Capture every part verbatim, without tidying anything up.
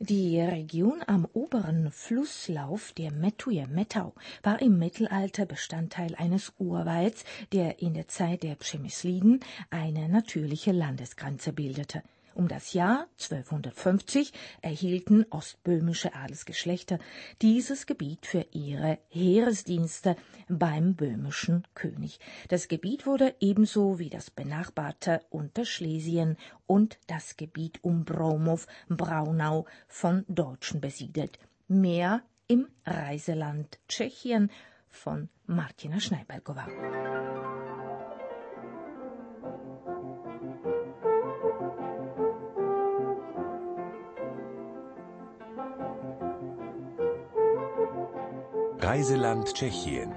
Die Region am oberen Flusslauf der Metuje-Mettau war im Mittelalter Bestandteil eines Urwalds, der in der Zeit der Przemysliden eine natürliche Landesgrenze bildete. Um das Jahr zwölfhundertfünfzig erhielten ostböhmische Adelsgeschlechter dieses Gebiet für ihre Heeresdienste beim böhmischen König. Das Gebiet wurde ebenso wie das benachbarte Unterschlesien und das Gebiet um Broumov-Braunau von Deutschen besiedelt. Mehr im Reiseland Tschechien von Martina Schneibergová. Reiseland Tschechien.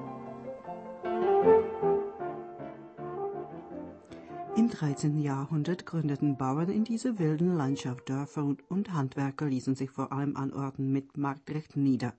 Im dreizehnten Jahrhundert gründeten Bauern in dieser wilden Landschaft Dörfer und, und Handwerker ließen sich vor allem an Orten mit Marktrecht nieder.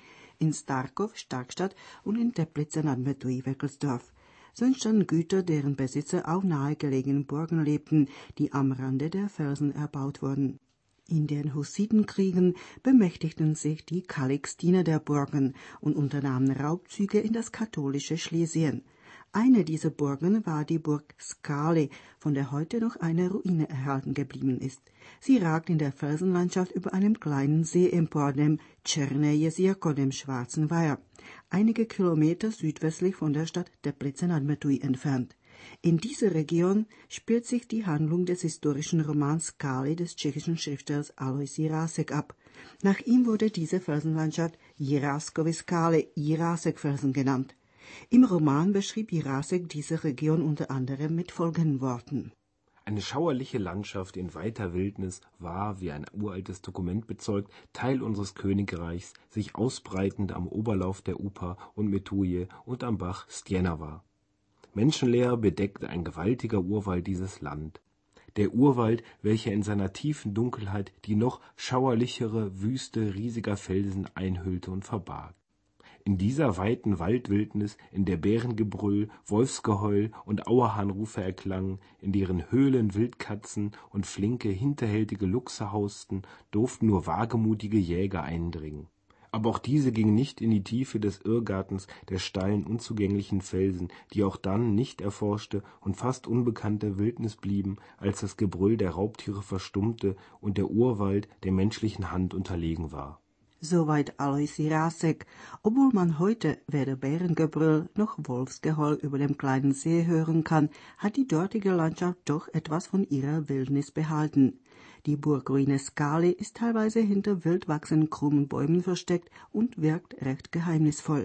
In Starkov, Starkstadt und in Teplice nad Metují, Weckelsdorf. So entstanden Güter, deren Besitzer auf nahegelegenen Burgen lebten, die am Rande der Felsen erbaut wurden. In den Hussitenkriegen bemächtigten sich die Calixtiner der Burgen und unternahmen Raubzüge in das katholische Schlesien. Eine dieser Burgen war die Burg Skali, von der heute noch eine Ruine erhalten geblieben ist. Sie ragt in der Felsenlandschaft über einem kleinen See empor, dem Černé jezírko, dem Schwarzen Weiher, einige Kilometer südwestlich von der Stadt Teplice nad Metují entfernt. In dieser Region spielt sich die Handlung des historischen Romans Skali des tschechischen Schriftstellers Alois Jirásek ab. Nach ihm wurde diese Felsenlandschaft Jiráskovy Skály, Jirásek-Felsen genannt. Im Roman beschrieb Jirásek diese Region unter anderem mit folgenden Worten. Eine schauerliche Landschaft in weiter Wildnis war, wie ein uraltes Dokument bezeugt, Teil unseres Königreichs, sich ausbreitend am Oberlauf der Upa und Metuje und am Bach Stjenava. Menschenleer bedeckte ein gewaltiger Urwald dieses Land. Der Urwald, welcher in seiner tiefen Dunkelheit die noch schauerlichere Wüste riesiger Felsen einhüllte und verbarg. In dieser weiten Waldwildnis, in der Bärengebrüll, Wolfsgeheul und Auerhahnrufe erklangen, in deren Höhlen Wildkatzen und flinke, hinterhältige Luchse hausten, durften nur wagemutige Jäger eindringen. Aber auch diese gingen nicht in die Tiefe des Irrgartens der steilen, unzugänglichen Felsen, die auch dann nicht erforschte und fast unbekannte Wildnis blieben, als das Gebrüll der Raubtiere verstummte und der Urwald der menschlichen Hand unterlegen war. Soweit Alois Jirásek. Obwohl man heute weder Bärengebrüll noch Wolfsgeheul über dem kleinen See hören kann, hat die dortige Landschaft doch etwas von ihrer Wildnis behalten. Die Burgruine Skali ist teilweise hinter wild wachsenden krummen Bäumen versteckt und wirkt recht geheimnisvoll.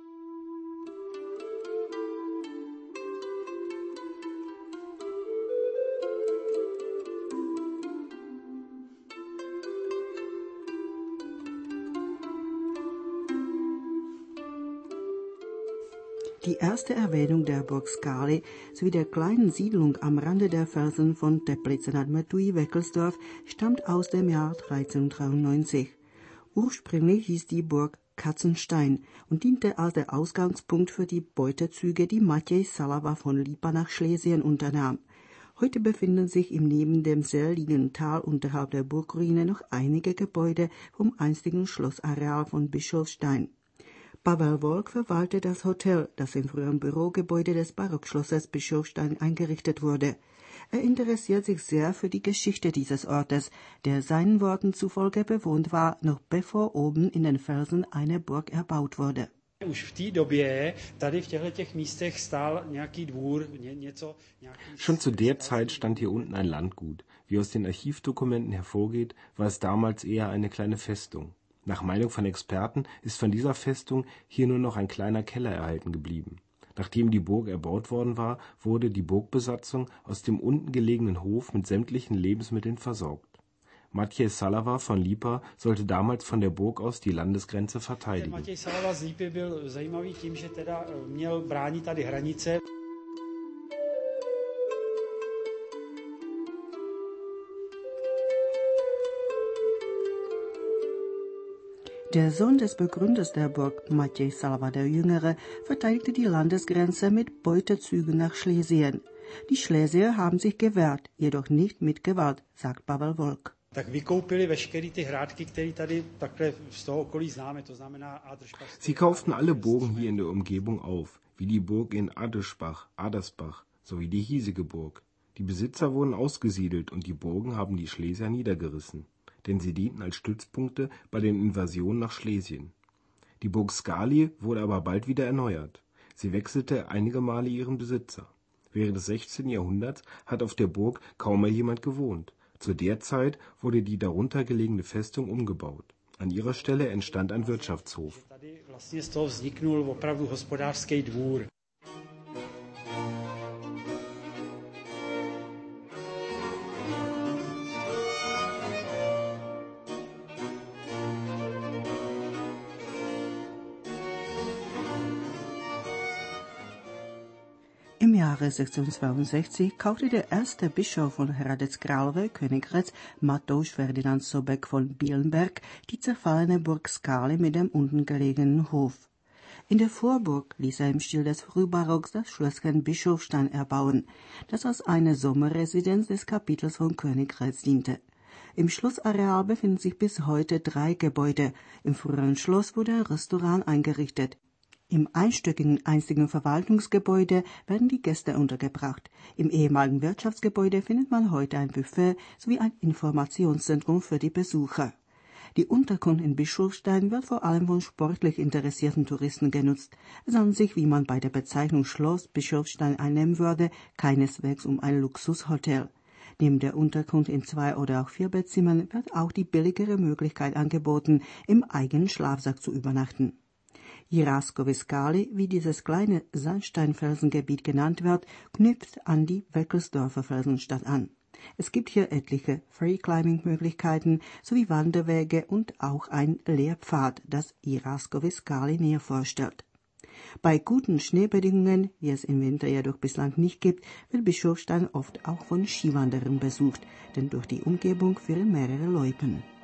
Die erste Erwähnung der Burg Skali sowie der kleinen Siedlung am Rande der Felsen von Teplice nad Metují, Weckelsdorf stammt aus dem Jahr dreizehnhundertdreiundneunzig. Ursprünglich hieß die Burg Katzenstein und diente als der Ausgangspunkt für die Beutezüge, die Matěj Salava von Lípa nach Schlesien unternahm. Heute befinden sich im neben dem See liegenden Tal unterhalb der Burgruine noch einige Gebäude vom einstigen Schlossareal von Bischofstein. Pavel Volk verwaltet das Hotel, das im früheren Bürogebäude des Barockschlosses Bischofstein eingerichtet wurde. Er interessiert sich sehr für die Geschichte dieses Ortes, der seinen Worten zufolge bewohnt war, noch bevor oben in den Felsen eine Burg erbaut wurde. Schon zu der Zeit stand hier unten ein Landgut. Wie aus den Archivdokumenten hervorgeht, war es damals eher eine kleine Festung. Nach Meinung von Experten ist von dieser Festung hier nur noch ein kleiner Keller erhalten geblieben. Nachdem die Burg erbaut worden war, wurde die Burgbesatzung aus dem unten gelegenen Hof mit sämtlichen Lebensmitteln versorgt. Matěj Salava von Lípa sollte damals von der Burg aus die Landesgrenze verteidigen. Matěj Salava z Lípy byl zajímavý tím, že teda měl bránit tady hranice. Der Sohn des Begründers der Burg, Matěj Salava der Jüngere, verteidigte die Landesgrenze mit Beutezügen nach Schlesien. Die Schlesier haben sich gewehrt, jedoch nicht mit Gewalt, sagt Pavel Volk. Tak vykoupili veškeré ty hrádky, které tady takhle z toho okolí známe, to znamená Adršbach. Sie kauften alle Burgen hier in der Umgebung auf, wie die Burg in Adrschbach, Adersbach sowie die hiesige Burg. Die Besitzer wurden ausgesiedelt und die Burgen haben die Schlesier niedergerissen, denn sie dienten als Stützpunkte bei den Invasionen nach Schlesien. Die Burg Skali wurde aber bald wieder erneuert. Sie wechselte einige Male ihren Besitzer. Während des sechzehnten Jahrhunderts hat auf der Burg kaum mehr jemand gewohnt. Zu der Zeit wurde die darunter gelegene Festung umgebaut. An ihrer Stelle entstand ein Wirtschaftshof. Tady vlastně z toho vzniknul opravdu hospodářský dvůr. Im Jahre sechzehnhundertzweiundsechzig kaufte der erste Bischof von Hradec Králové, Königgrätz, Matouš Ferdinand Sobek von Bielenberg, die zerfallene Burg Skali mit dem unten gelegenen Hof. In der Vorburg ließ er im Stil des Frühbarocks das Schlösschen Bischofstein erbauen, das als eine Sommerresidenz des Kapitels von Königgrätz diente. Im Schlossareal befinden sich bis heute drei Gebäude. Im früheren Schloss wurde ein Restaurant eingerichtet. Im einstöckigen einstigen Verwaltungsgebäude werden die Gäste untergebracht. Im ehemaligen Wirtschaftsgebäude findet man heute ein Buffet sowie ein Informationszentrum für die Besucher. Die Unterkunft in Bischofstein wird vor allem von sportlich interessierten Touristen genutzt. Es handelt sich, wie man bei der Bezeichnung Schloss Bischofstein einnehmen würde, keineswegs um ein Luxushotel. Neben der Unterkunft in zwei oder auch vier Bettzimmern wird auch die billigere Möglichkeit angeboten, im eigenen Schlafsack zu übernachten. Jiraskové Skaly, wie dieses kleine Sandsteinfelsengebiet genannt wird, knüpft an die Weckelsdorfer Felsenstadt an. Es gibt hier etliche Free-Climbing-Möglichkeiten sowie Wanderwege und auch ein Lehrpfad, das Jiraskové Skaly näher vorstellt. Bei guten Schneebedingungen, wie es im Winter jedoch bislang nicht gibt, wird Bischofstein oft auch von Skiwanderern besucht, denn durch die Umgebung führen mehrere Loipen.